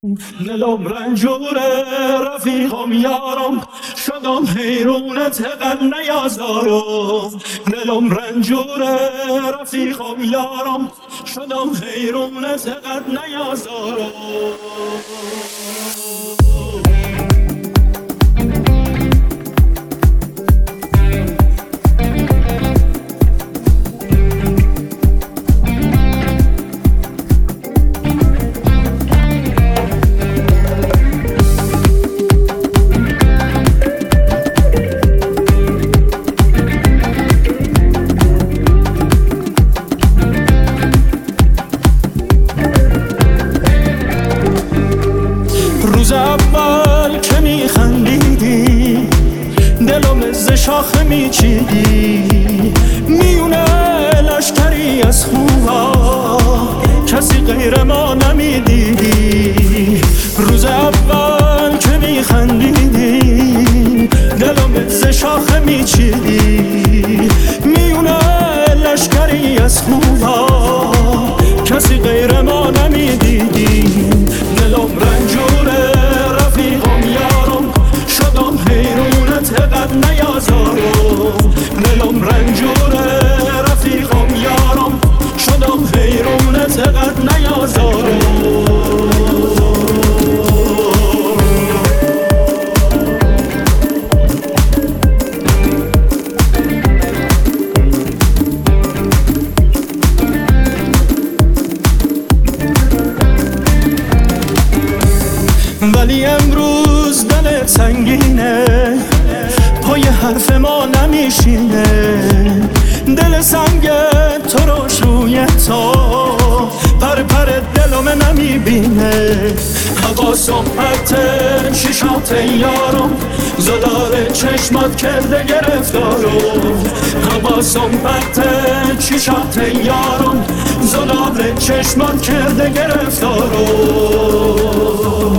دلم رنجوره رفیقم یارم شدم حیرونت قد نیازارم. دلم رنجوره رفیقم یارم شدم حیرونت قد نیازارم. روز اول که میخندیدی دلم از شاخه میچیدی، میونه لشکری از خوبا کسی غیر ما نمیدیدی. روز اول که میخندیدی دلم از شاخه میچیدی، میونه لشکری از خوبا کسی غیر ما نمیدیدی. دلم رنجوره رفیقم یارم شدم حیرونت قد نیازارم. دلم رنجوره رفیقم یارم شدم حیرونت قد نیازارم. ولی امروز دلت سنگینه، پای حرف ما نمیشینه. دل سنگ تو روش روی تو پر پر دلم نمیبینه. حواسم پرته چشات یارم زدار چشمات کرده گرفتارم. حواسم پرته چشات یارم زدار چشمات کرده گرفتارم.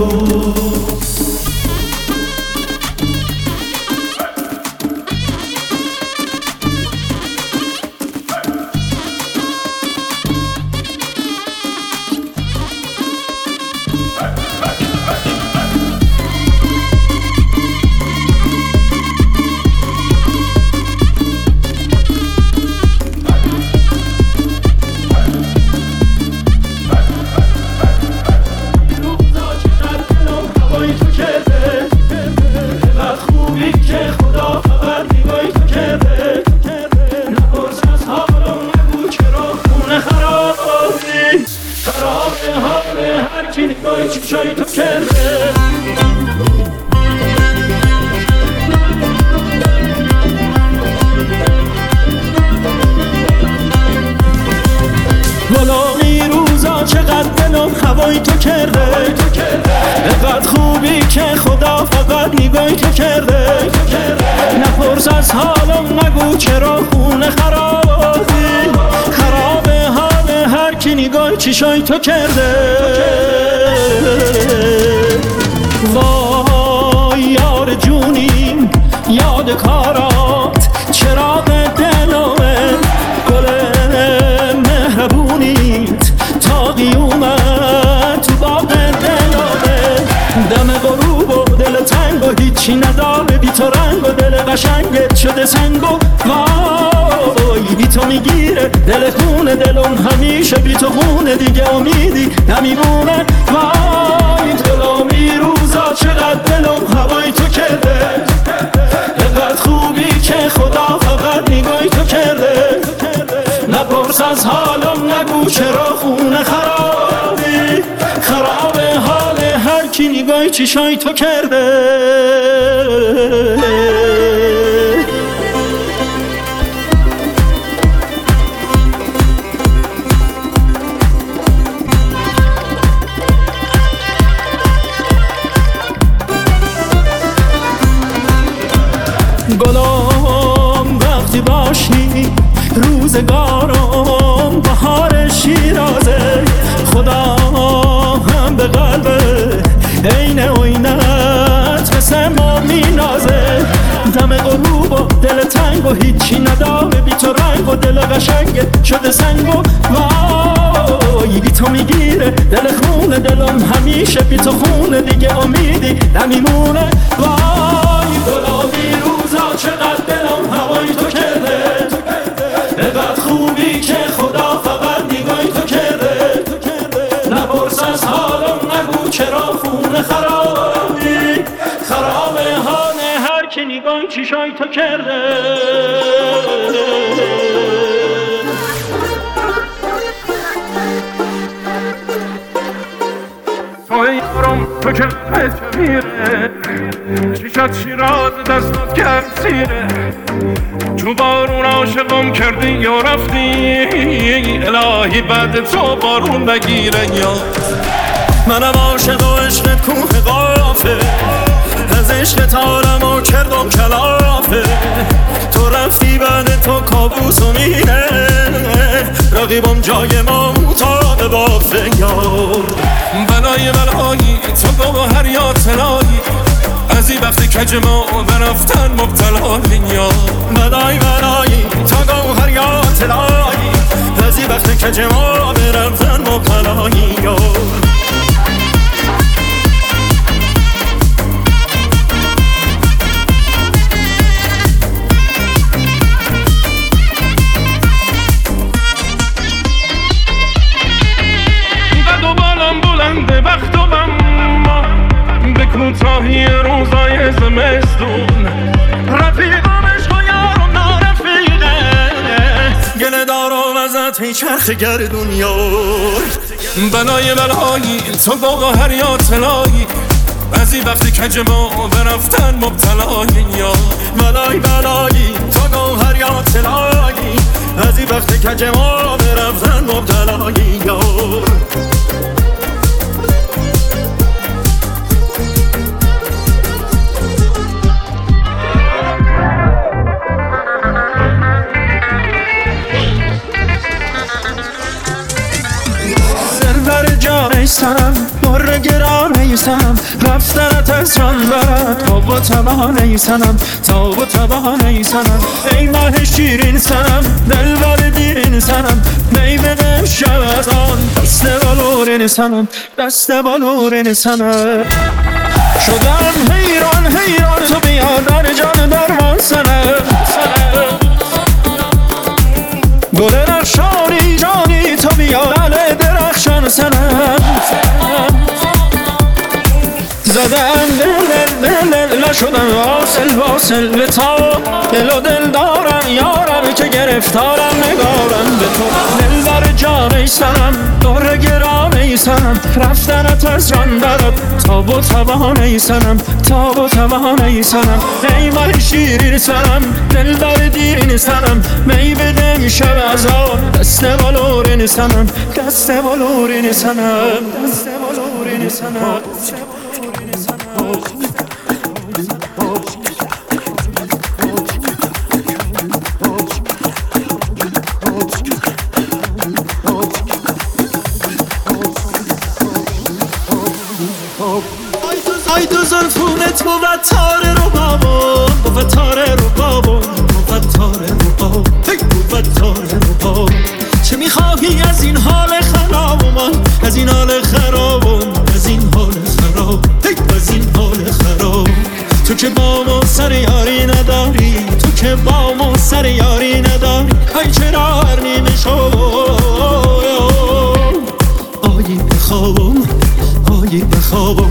چشای تو کرده ولی روزا چقدر دلم هوای تو کرده. اینقدر خوبی که خدا فقط نگاهی تو کرده. نپرس از حالم نگو چرا خونه خرابی، خراب حال هر کی نگاه چشای تو کرده. وای یار جونیم یاد کارات چراغ دلمه، گل مهربونیت تا قیومت تو باغ دلمه. دم غروب و دل تنگ و هیچی نداره بی تو رنگ و دل قشنگت شده سنگ و وای بی تو میگیره دل خونه دلم همیشه بی تو خونه دیگه امیدی نمیمونه. وای دلمی روزا چقدر دلم هوای تو کرده. اینقدر خوبی که خدا فقط نگاهی تو کرده. نپرس از حالم نگو چرا خونه خرابی، خراب حال هر کی نگاهی چشای تو کرده. گلم وقتی باشی روزگارم بهار شیرازه. خدا هم به قلب عین عینت مثل ما مینازه. دم غروب و دل تنگ و هیچی نداره بی تو رنگ و دل قشنگ شده سنگ و وای بی تو میگیره دل خونه دلم همیشه بی تو خونه دیگه امیدی نمیمونه وای گلابی روزا چقدر دلم هوای تو کرده بقدر خوبی که خدا فقط نگاهی تو کرده نپرس از حالم نگو چرا خونه خرابی خرابه حاله هر که نگاه چیشای تو کرده توی یارم تو که بهت میره چیشت شیراز دستات کرد سیره چون بارون عاشقم کردی یا رفتی الهی بعد تو بارون نگیره یا منم عاشق و عشقت کوه قافه از عشق تارم و کردم کلافه تو رفتی بعد تو کابوس و میره رقیبم جای ما مطابق بافه یار بلای بلایی تو گوهر یا طلایی از این وقتی کج ما برفتن مبتلایی یا بلای بلایی تو گوهر یا طلایی از این وقتی کج ما برفتن مبتلایی یار وقت و بما به کوتاهی روزای زمستون رفیقم عشق و یارم نارفیقه گله دارم ازت هی چرخ گردون یار بلای بلایی تو گوهر یا طلایی از این وقتی کج ما برفتن مبتلایی یا بلای بلایی تو گوهر یا طلایی از این وقتی کج ما برفتن مبتلایی یار سرم بر گرانه سرم رفتنت از جان برد تاب و تبانه سرم تاب و تبانه سرم ای ماه شیرین سرم دل بر دیرین سرم می بدم شب از آن دست بالورین سرم دست بالورین سرم شدم حیران حیران تو بیا در جان درمان سرم گل رخشانی جانی تو بیا دل درخشان سرم زدم دل نشدم واصل به تا دل و دل دارم یارم که گرفتارم نگارم به تو دل بر جان ایسانم دور گرام ایسانم رفتنت از جان برد تاب و تبان ایسانم تاب و تبان ایسانم ای ماه شیرین سرم دل بر دیرین سرم می بده می شب از آن دست بالورین سرم دست بالورین سرم دست بالورین سرم ای تو زلفونت بود تاره رو بابون بود تاره رو بابون بود تاره رو بابون بود تاره رو بابون چه میخواهی از این حال خراب من از این حال خراب از این حال خراب از این حال خراب تو که با ما سر یاری نداری تو که با ما سر یاری نداری ای چرا هر نیمه شو آیی بخوابم آیی بخوابم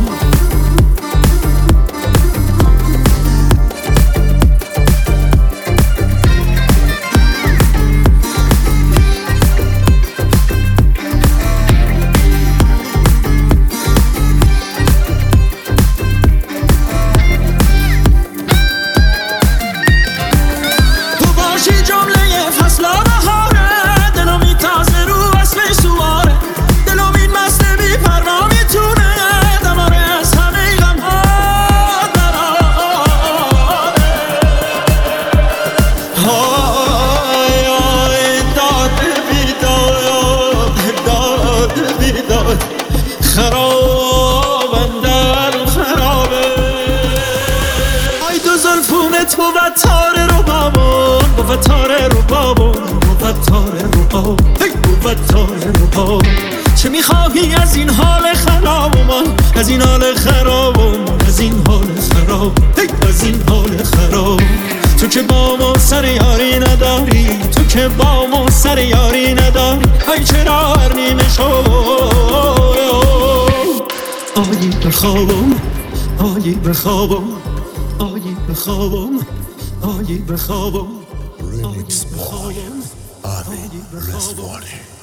بود تاره رو بابون بود تاره رو بابون بود تاره رو بابون بود تاره رو بابون خراب چه میخواهی از این حال خراب من از این حال خراب از این حال خراب از این حال خراب تو که با ما سر یاری نداری تو که با ما سر یاری نداری ای چرا هر نیمه شو آیی بخوابم آیی بخوابم آیی بخوابم آیی بخوابم Remix by Avi Reswani.